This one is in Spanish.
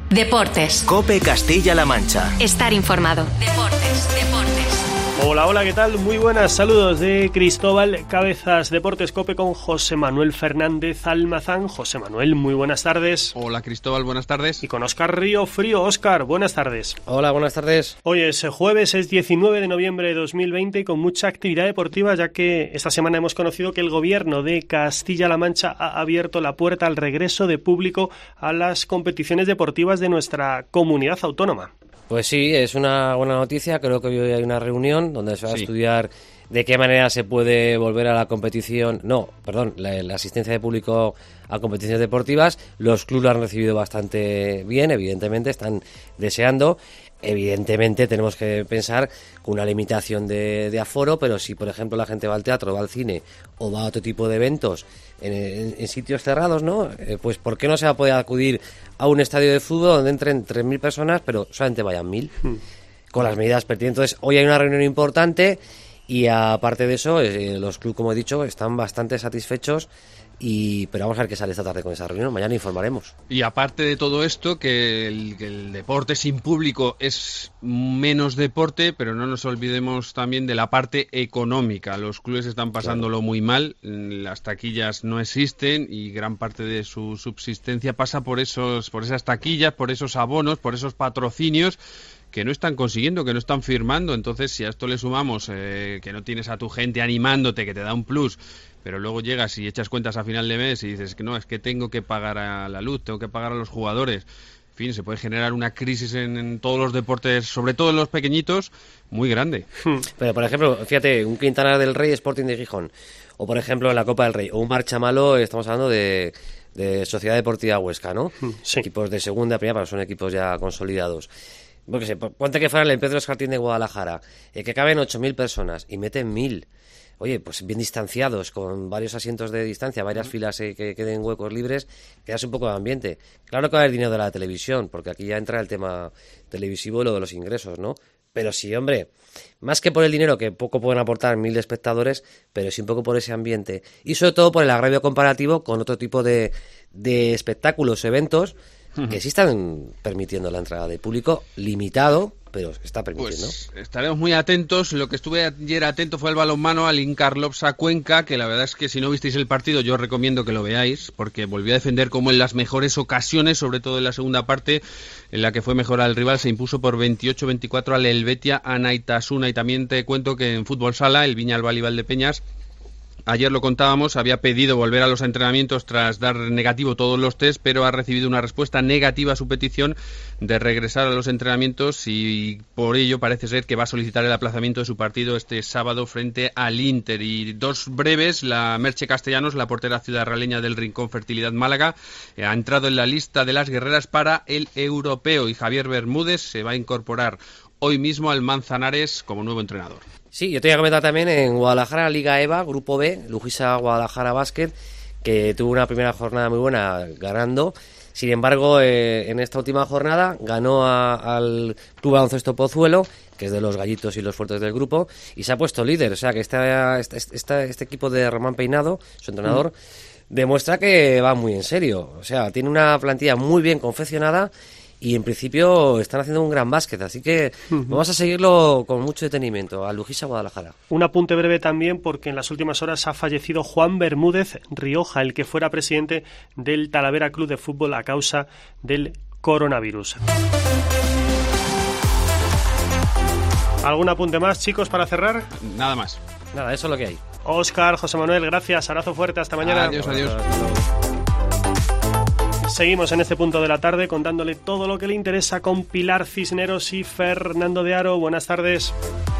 Deportes. COPE Castilla-La Mancha. Estar informado. Deportes. Hola, ¿qué tal? Muy buenas, saludos de Cristóbal Cabezas. Deportes COPE con José Manuel Fernández Almazán. José Manuel, muy buenas tardes. Hola Cristóbal, buenas tardes. Y con Óscar Riofrío. Óscar, buenas tardes. Hola, buenas tardes. Hoy es jueves, es 19 de noviembre de 2020 y con mucha actividad deportiva, ya que esta semana hemos conocido que el gobierno de Castilla-La Mancha ha abierto la puerta al regreso de público a las competiciones deportivas de nuestra comunidad autónoma. Pues sí, es una buena noticia. Creo que hoy hay una reunión donde se va a estudiar de qué manera se puede volver a la competición. La asistencia de público a competiciones deportivas. Los clubes lo han recibido bastante bien, evidentemente, están deseando. Evidentemente tenemos que pensar con una limitación de aforo, pero si por ejemplo la gente va al teatro, va al cine o va a otro tipo de eventos en sitios cerrados, ¿no? Pues ¿por qué no se va a poder acudir a un estadio de fútbol donde entren 3.000 personas, pero solamente vayan 1.000? Con las medidas pertinentes. Entonces, hoy hay una reunión importante y aparte de eso, los clubes, como he dicho, están bastante satisfechos. Pero vamos a ver qué sale esta tarde con esa reunión. Mañana informaremos. Y aparte de todo esto, que el deporte sin público es menos deporte, pero no nos olvidemos también de la parte económica. Los clubes están pasándolo muy mal, las taquillas no existen y gran parte de su subsistencia pasa por esas taquillas, por esos abonos, por esos patrocinios que no están consiguiendo, que no están firmando. Entonces, si a esto le sumamos que no tienes a tu gente animándote, que te da un plus, pero luego llegas y echas cuentas a final de mes y dices que no, es que tengo que pagar a la luz, tengo que pagar a los jugadores. En fin, se puede generar una crisis en todos los deportes, sobre todo en los pequeñitos, muy grande. Pero, por ejemplo, fíjate, un Quintana del Rey, Sporting de Gijón, o por ejemplo en la Copa del Rey, o un Marchamalo, estamos hablando de Sociedad Deportiva Huesca, ¿no? Sí. Equipos de segunda, primera, pero son equipos ya consolidados. Porque ponte que fuera el Pedro Escartín de Guadalajara, que caben 8.000 personas y meten 1.000. Oye, pues bien distanciados, con varios asientos de distancia, varias filas que queden huecos libres, quedas un poco de ambiente. Claro que va a haber dinero de la televisión, porque aquí ya entra el tema televisivo y lo de los ingresos, ¿no? Pero sí, hombre, más que por el dinero, que poco pueden aportar 1.000 espectadores, pero sí un poco por ese ambiente. Y sobre todo por el agravio comparativo con otro tipo de espectáculos, eventos, que sí están permitiendo la entrada de público, limitado, pero está permitiendo. Pues estaremos muy atentos. Lo que estuve ayer atento fue el balonmano al Incarlopsa Cuenca, que la verdad es que si no visteis el partido yo os recomiendo que lo veáis, porque volvió a defender como en las mejores ocasiones, sobre todo en la segunda parte, en la que fue mejor al rival, se impuso por 28-24 al Helvetia Anaitasuna. Y también te cuento que en fútbol sala, el Viñalbal y Valdepeñas, ayer lo contábamos, había pedido volver a los entrenamientos tras dar negativo todos los test, pero ha recibido una respuesta negativa a su petición de regresar a los entrenamientos y por ello parece ser que va a solicitar el aplazamiento de su partido este sábado frente al Inter. Y dos breves, la Merche Castellanos, la portera ciudadraleña del Rincón Fertilidad Málaga, ha entrado en la lista de las guerreras para el europeo y Javier Bermúdez se va a incorporar hoy mismo al Manzanares como nuevo entrenador. Sí, yo te voy a comentar también en Guadalajara, Liga EVA, Grupo B, Lujisa Guadalajara Básquet, que tuvo una primera jornada muy buena ganando. Sin embargo, en esta última jornada ganó al Club Baloncesto Pozuelo, que es de los gallitos y los fuertes del grupo, y se ha puesto líder. O sea, que este equipo de Román Peinado, su entrenador, demuestra que va muy en serio. O sea, tiene una plantilla muy bien confeccionada y en principio están haciendo un gran básquet, así que vamos a seguirlo con mucho detenimiento, a Lujisa Guadalajara. Un apunte breve también, porque en las últimas horas ha fallecido Juan Bermúdez Rioja, el que fuera presidente del Talavera Club de Fútbol a causa del coronavirus. ¿Algún apunte más, chicos, para cerrar? Nada más. Nada, eso es lo que hay. Óscar, José Manuel, gracias, abrazo fuerte, hasta mañana. Adiós. Seguimos en este punto de la tarde contándole todo lo que le interesa con Pilar Cisneros y Fernando de Aro. Buenas tardes.